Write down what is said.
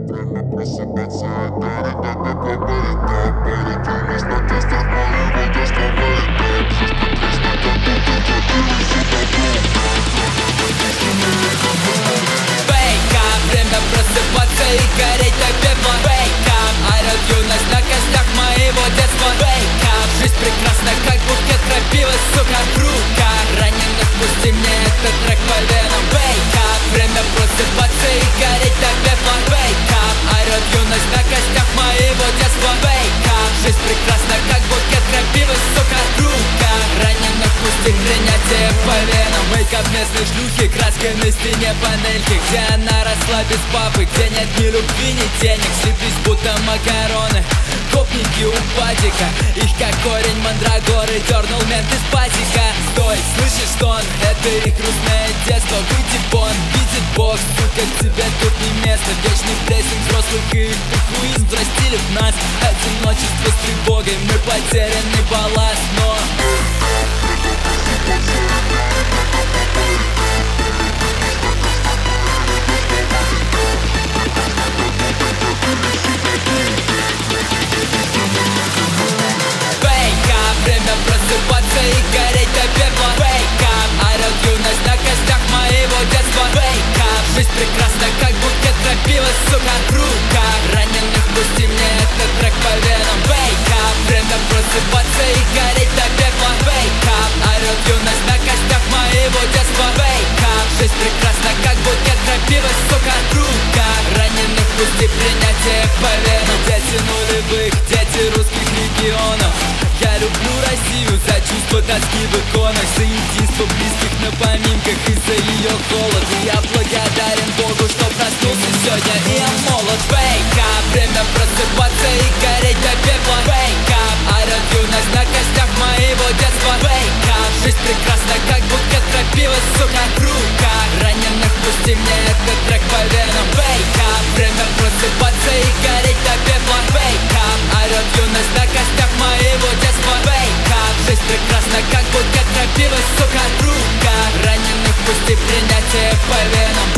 Время просыпаться и гореть, так как говорит, да, парень. Юность на тестах моего детства вылетает. Жизнь прекрасна, как будто крапива, сука, Wake up, время просыпаться и гореть до пепла. Wake up, орёт юность на костях моего детства. Wake up, жизнь прекрасна, как букет крапивы, сука, в руках раненых, пусти мне этот трек по венам. Wake up, время просыпаться и гореть до пепла. Wake up, орёт юность на костях моего детства. Wake up, жизнь прекрасна, как букет крапивы, сука, в руках раненых, пусти принятие по венам. Wake up, местной шлюхи, краской на стене панельки, где она росла без папы, где нет ни любви, ни денег. Слиплись будто макароны, гопники у падика, их как корень мандрагоры дернул мент из пазика. Стой, слышишь стон? Это их грустное детство. Выйди вон, видит Бог, сука, тебе тут не место. Вечный прессинг взрослых и их похуизм взрастили в нас одиночество с тревогой. Мы потерянный балласт, но время просыпаться и гореть до пепла. Wake up, орёт юность на костях моего детства. Wake up, жизнь прекрасна, как букет крапивы, сука, в руках раненых, пусти мне этот трек по венам. Wake up, время просыпаться и гореть до пепла. Wake up, орёт юность на костях моего детства. Wake up, жизнь прекрасна, как букет крапивы, сука, в руках раненых, пусти принятие по венам. Дети нулевых, дети русских регионов. Я люблю Россию за чувство тоски в иконах, за единство близких на поминках и за ее холод. И я благодарен Богу, что проснулся сегодня и я молод. Wake up, время просыпаться и гореть до пепла. Wake up, орёт юность на костях моего детства. Wake up, жизнь прекрасна, как букет крапивы, сука, в руках раненых, пусти мне этот трек по венам. Wake up, время просыпаться и гореть до пепла. Wake up, орёт юность на костях моего детства. Wake up, жизнь прекрасна, как букет крапивы, сука, в руках раненых, пусти принятие по венам.